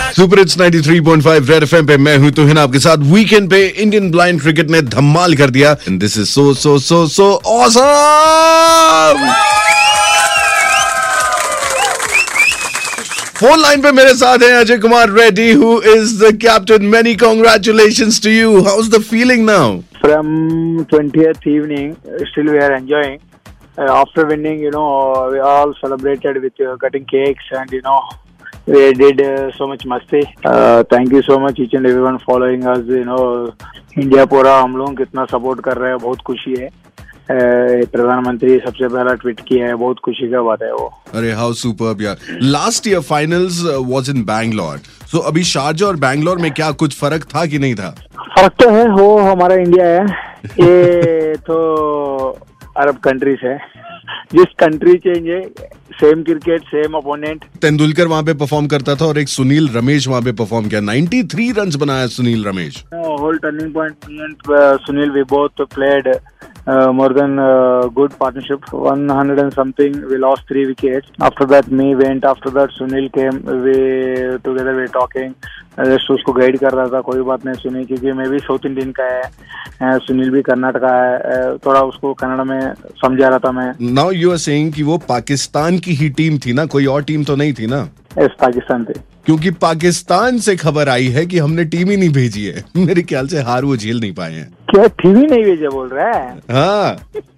Super hits 93.5 red FM पे मैं हूं तुहिन आपके साथ। वीकेंड पे इंडियन ब्लाइंड क्रिकेट ने धमाल कर दिया। This is so awesome. Phone line पे मेरे साथ हैं Ajay Kumar Reddy, who is the captain. Many congratulations to you. How is the feeling now? From 20th evening, still we are enjoying. After winning, we all celebrated with cutting cakes and, we did so much masti. Thank you so much each and everyone following us. India पूरा हम लोग कितना support कर रहे हैं, बहुत खुशी है। प्रधानमंत्री सबसे पहला ट्वीट किया है, बहुत खुशी का बात है वो। अरे हाउ सुपर्ब यार। Last year finals was in Bangalore, so अभी शारजा और बैंगलोर में क्या कुछ फर्क था कि नहीं था? फर्क तो है, वो हमारा इंडिया है, ये तो अरब कंट्रीज है। जिस कंट्री चेंज है, same cricket same opponent. Tendulkar वहां पे परफॉर्म करता था और एक सुनील रमेश वहां पे परफॉर्म किया। 93 रन्स बनाया Sunil Ramesh. Whole turning point, me and Sunil we both played more than good partnership. 100 and something, we lost 3 wickets. After that me went, after that Sunil came, we together we talking. Just उसको guide कर रहा था, कोई बात नहीं सुनी, क्योंकि मैं भी साउथ इंडियन का है, सुनील भी कर्नाटक का है, थोड़ा उसको कन्नड़ में समझा रहा था मैं। नाउ यू आर सेइंग कि वो पाकिस्तान की ही टीम थी ना, कोई और टीम तो नहीं थी ना? यस, पाकिस्तान थी। क्योंकि पाकिस्तान से खबर आई है कि हमने टीम ही नहीं भेजी है। मेरे ख्याल से हार वो झेल नहीं पाए हैं। क्या टीम ही नहीं भेजा बोल रहा है? हाँ।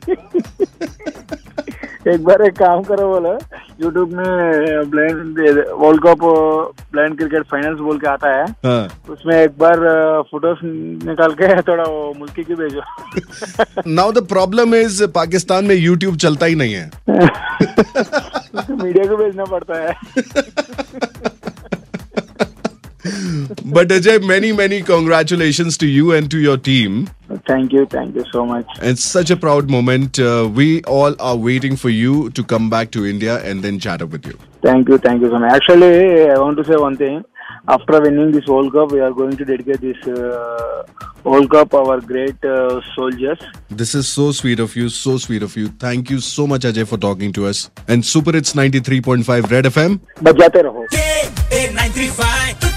एक बार एक काम करो, बोलो यूट्यूब में blind world cup blind cricket finals बोल के आता है। हाँ। उसमें एक बार फोटोज निकाल के थोड़ा वो मुल्की की भेजो। Now the problem is Pakistan में यूट्यूब चलता ही नहीं है। मीडिया को भेजना पड़ता है। But Ajay, many congratulations to you and to your team. Thank you so much. It's such a proud moment. We all are waiting for you to come back to India and then chat up with you. Thank you so much. Actually, I want to say one thing. After winning this World Cup, we are going to dedicate this World Cup our great soldiers. This is so sweet of you, so sweet of you. Thank you so much, Ajay, for talking to us. And Super Hits 93.5 Red FM. बजाते रहो। 93.5